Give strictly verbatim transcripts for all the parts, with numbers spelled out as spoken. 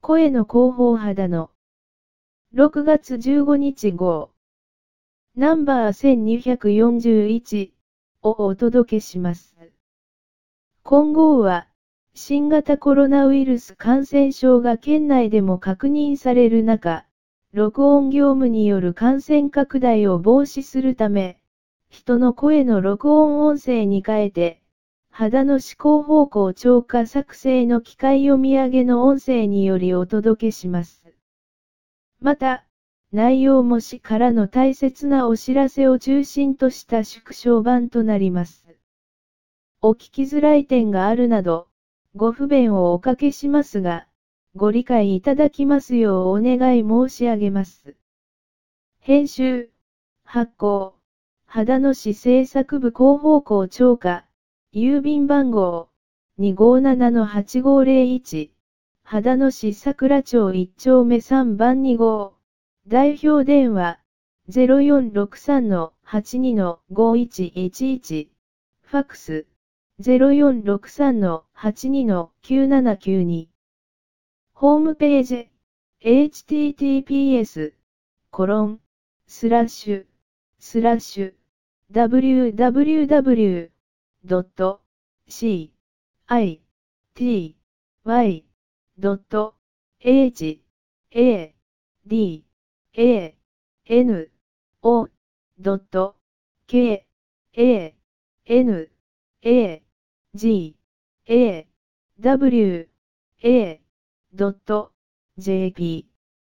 声の広報肌のろくがつじゅうごにち号ナンバーせんにひゃくよんじゅういちをお届けします。今号は新型コロナウイルス感染症が県内でも確認される中、録音業務による感染拡大を防止するため、人の声の録音音声に変えて、肌の思考方向超過作成の機械読み上げの音声によりお届けします。また、内容模試からの大切なお知らせを中心とした縮小版となります。お聞きづらい点があるなど、ご不便をおかけしますが、ご理解いただきますようお願い申し上げます。編集、発行、秦野市政策部広報校長課、郵便番号 にーごーななのはちごーぜろいち、秦野市桜町いち丁目さんばんに号、代表電話 ゼロよんろくさんのはちにのごいちいちいち、ファックス ゼロよんろくさんのはちにのきゅうななきゅうに、ホームページ エイチティーティーピーエス コロンスラッシュスラッシュ ダブリューダブリューダブリュードットシーアイティーワイドットエイチエーディーエーエヌオドットケーエーエヌエージーエーダブリューエードットジェーピ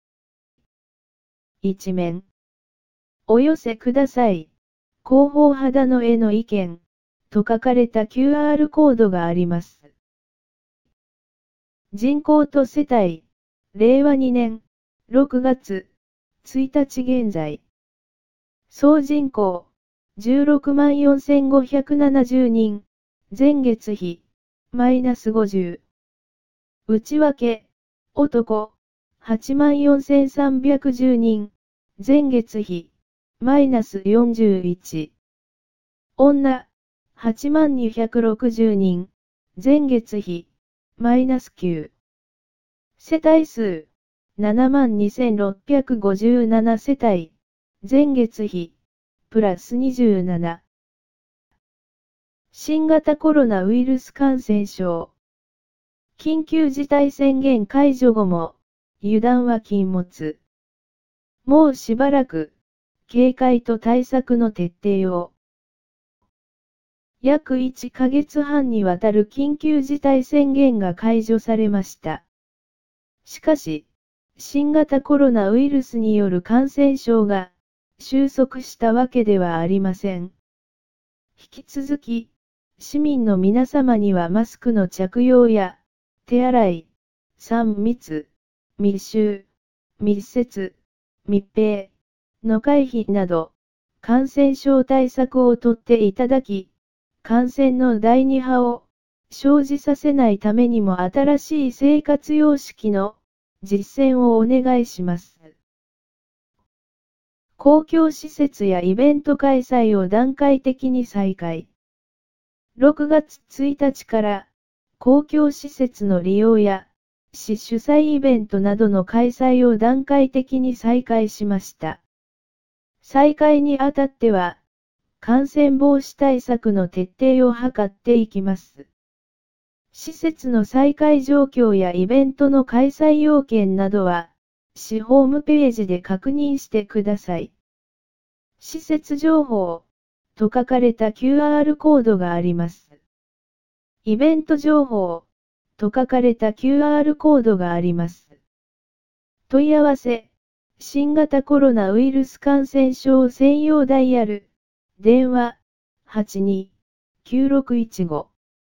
ー 一面お寄せください。広報肌の絵の意見と書かれた キューアール コードがあります。人口と世帯、れいわにねんろくがつついたち現在。総人口、じゅうろくまんよんせんごひゃくななじゅうにん、前月比、マイナスごじゅう。内訳、男、はちまんよんせんさんびゃくじゅうにん、前月比、マイナスよんじゅういち。女、はちまんにひゃくろくじゅうにん、前月比、マイナスきゅう。世帯数、ななまんにせんろっぴゃくごじゅうなな世帯、前月比、プラスにじゅうなな。新型コロナウイルス感染症。緊急事態宣言解除後も、油断は禁物。もうしばらく、警戒と対策の徹底を。約いっかげつはんにわたる緊急事態宣言が解除されました。しかし、新型コロナウイルスによる感染症が収束したわけではありません。引き続き、市民の皆様にはマスクの着用や、手洗い、さん密、密集、密接、密閉の回避など、感染症対策をとっていただき、感染のだいに波を生じさせないためにも新しい生活様式の実践をお願いします。公共施設やイベント開催を段階的に再開。ろくがつついたちから公共施設の利用や市主催イベントなどの開催を段階的に再開しました。再開にあたっては、感染防止対策の徹底を図っていきます。施設の再開状況やイベントの開催要件などは、市ホームページで確認してください。施設情報と書かれた キューアール コードがあります。イベント情報と書かれた キューアール コードがあります。問い合わせ、新型コロナウイルス感染症専用ダイヤル、電話、はちにーきゅうろくいちご。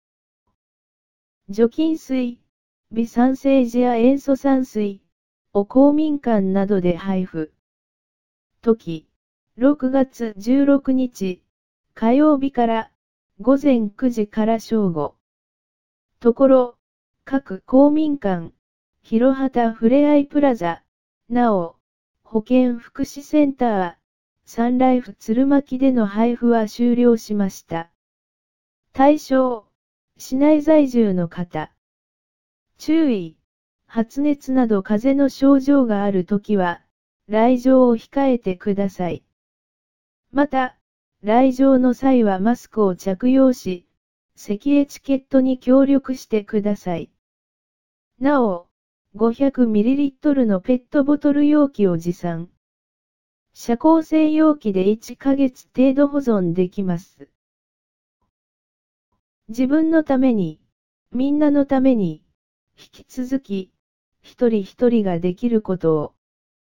除菌水、微酸性時や塩素酸水を公民館などで配布。時、ろくがつじゅうろくにち、火曜日からごぜんくじから正午。ところ、各公民館、広畑ふれあいプラザ、なお、保健福祉センター、サンライフ鶴巻での配布は終了しました。対象、市内在住の方。注意、 発熱など風邪の症状があるときは、来場を控えてください。また、来場の際はマスクを着用し、咳エチケットに協力してください。なお、ごひゃくミリリットル のペットボトル容器を持参。遮光性容器でいっかげつ程度保存できます。自分のために、みんなのために、引き続き、一人一人ができることを。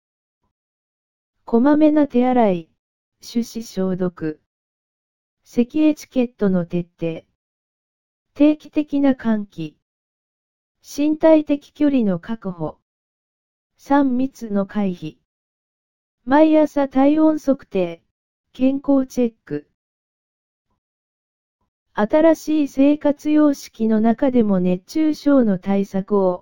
こまめな手洗い、手指消毒。咳エチケットの徹底。定期的な換気。身体的距離の確保。さん密の回避。毎朝体温測定、健康チェック。新しい生活様式の中でも熱中症の対策を。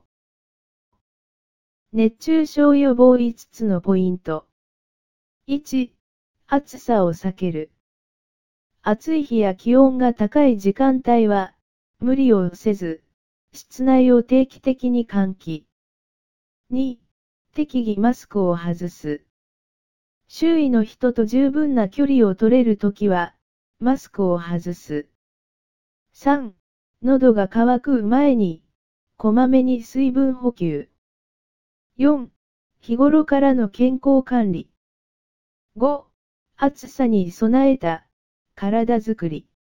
熱中症予防いつつのポイント。いち、暑さを避ける。暑い日や気温が高い時間帯は、無理をせず、室内を定期的に換気。に、適宜マスクを外す。周囲の人と十分な距離を取れるときは、マスクを外す。さん、喉が渇く前に、こまめに水分補給。よん、日頃からの健康管理。ご、暑さに備えた、体づくり。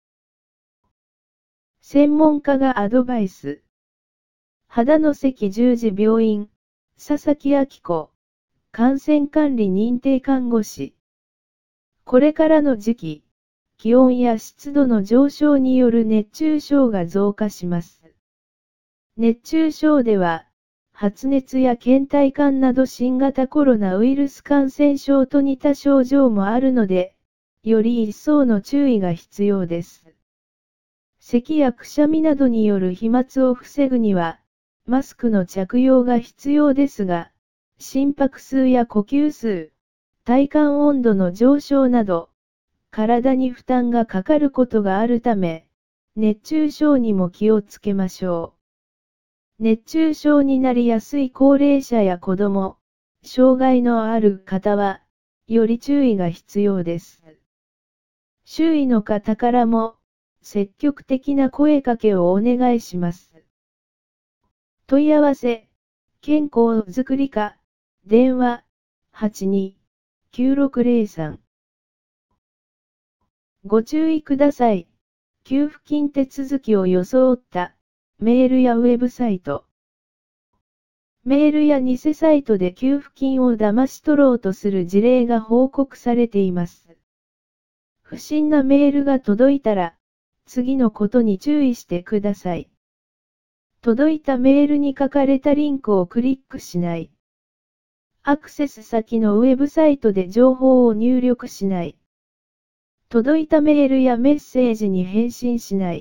専門家がアドバイス。秦野関十字病院、佐々木明子。感染管理認定看護師。これからの時期、気温や湿度の上昇による熱中症が増加します。熱中症では、発熱や倦怠感など新型コロナウイルス感染症と似た症状もあるので、より一層の注意が必要です。咳やくしゃみなどによる飛沫を防ぐには、マスクの着用が必要ですが、心拍数や呼吸数、体感温度の上昇など、体に負担がかかることがあるため、熱中症にも気をつけましょう。熱中症になりやすい高齢者や子供、障害のある方は、より注意が必要です。周囲の方からも、積極的な声かけをお願いします。問い合わせ、健康づくり課。電話、はちにーきゅうろくゼロさん。ご注意ください。給付金手続きを装ったメールやウェブサイト。メールや偽サイトで給付金を騙し取ろうとする事例が報告されています。不審なメールが届いたら、次のことに注意してください。届いたメールに書かれたリンクをクリックしない。アクセス先のウェブサイトで情報を入力しない。届いたメールやメッセージに返信しない。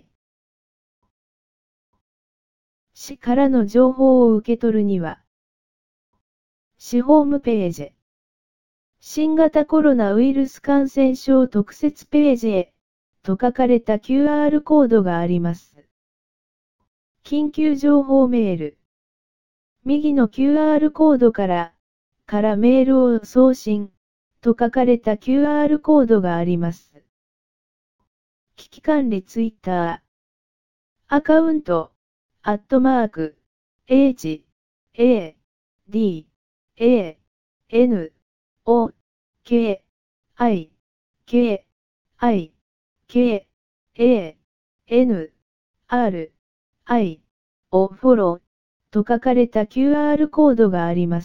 市からの情報を受け取るには、市ホームページ、新型コロナウイルス感染症特設ページへ、と書かれた キューアール コードがあります。緊急情報メール。右の キューアール コードから、からメールを送信、と書かれた キューアール コードがあります。危機管理ツイッター。アカウント、アットマーク、H、A、D、A、N、O、K、I、K、I、K、A、N、R、I をフォロー、と書かれた キューアール コードがあります。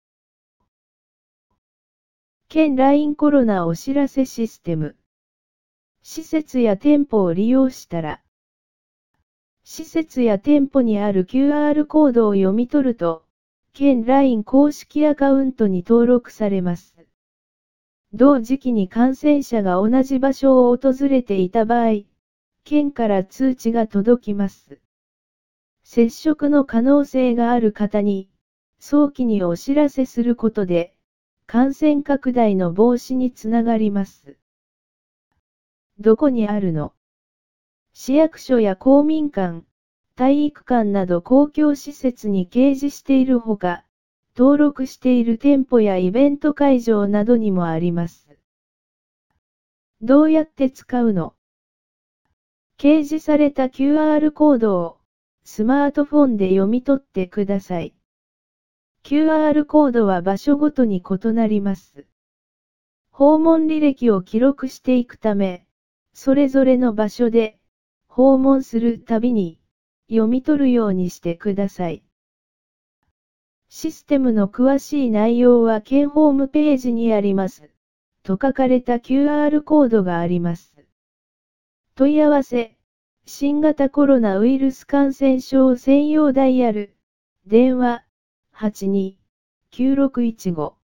県 ライン コロナお知らせシステム。施設や店舗を利用したら、施設や店舗にある キューアール コードを読み取ると、県 ライン 公式アカウントに登録されます。同時期に感染者が同じ場所を訪れていた場合、県から通知が届きます。接触の可能性がある方に、早期にお知らせすることで、感染拡大の防止につながります。どこにあるの？市役所や公民館、 体育館など公共施設に掲示しているほか、登録している店舗やイベント会場などにもあります。どうやって使うの？掲示された キューアール コードをスマートフォンで読み取ってください。キューアール コードは場所ごとに異なります。訪問履歴を記録していくため、それぞれの場所で訪問するたびに読み取るようにしてください。システムの詳しい内容は県ホームページにあります。と書かれた キューアール コードがあります。問い合わせ、新型コロナウイルス感染症専用ダイヤル、電話、はちに きゅうろくいちご。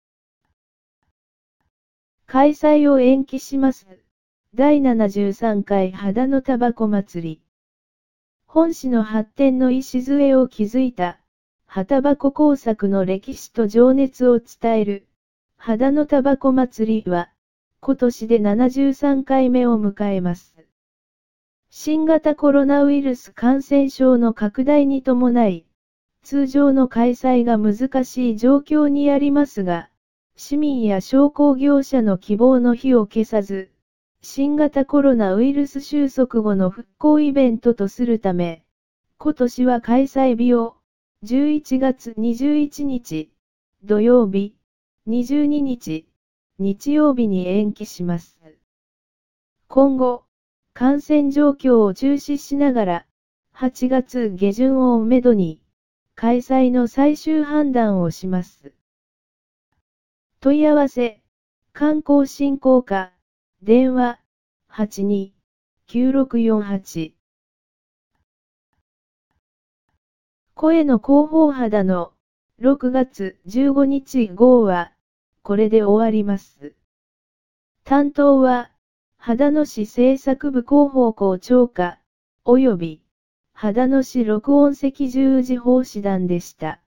開催を延期します。だいななじゅうさんかい秦野タバコ祭り。本市の発展の礎を築いた、葉タバコ工作の歴史と情熱を伝える、秦野タバコ祭りは、今年でななじゅうさんかいめを迎えます。新型コロナウイルス感染症の拡大に伴い、通常の開催が難しい状況にありますが、市民や商工業者の希望の火を消さず、新型コロナウイルス収束後の復興イベントとするため、今年は開催日をじゅういちがつにじゅういちにち土曜日、にじゅうににち日曜日に延期します。今後、感染状況を注視しながら、はちがつげじゅんをめどに、開催の最終判断をします。問い合わせ、観光振興課、電話、はちに きゅうろくよんはち。声の広報肌のろくがつじゅうごにち号は、これで終わります。担当は、秦野市政策部広報校長課、及び、秦野市録音赤十字奉仕団でした。